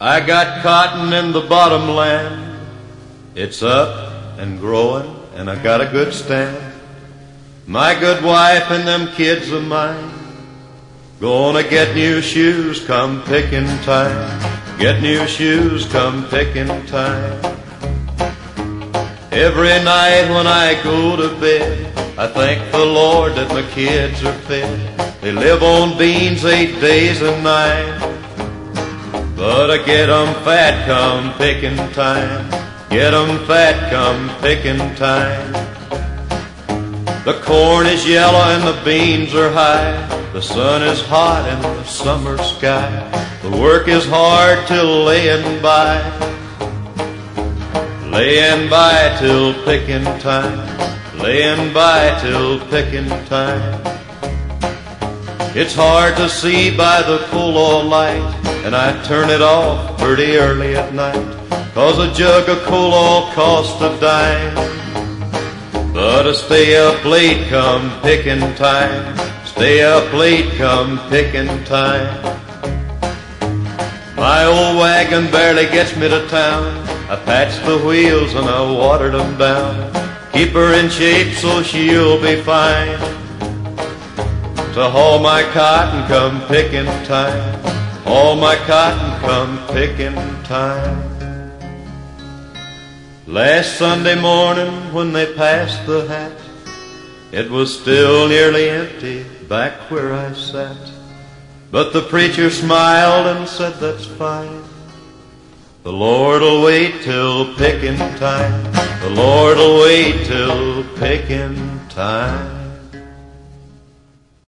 I got cotton in the bottomland. It's up and growing, and I got a good stand. My good wife and them kids of mine gonna get new shoes come picking time. Get new shoes come picking time. Every night when I go to bed, I thank the Lord that my kids are fed. They live on beans 8 days a night, but I get 'em fat come picking time. Get 'em fat come picking time. The corn is yellow and the beans are high. The sun is hot in the summer sky. The work is hard till laying by. Laying by till picking time. Laying by till picking time. It's hard to see by the coal oil light, and I turn it off pretty early at night, 'cause a jug of coal oil costs a dime. But I stay up late come picking time. Stay up late come picking time. My old wagon barely gets me to town. I patched the wheels and I watered them down. Keep her in shape so she'll be fine. To haul my cotton come picking time. Haul my cotton come picking time. Last Sunday morning when they passed the hat, it was still nearly empty back where I sat. But the preacher smiled and said, "That's fine. The Lord'll wait till picking time. The Lord'll wait till picking time."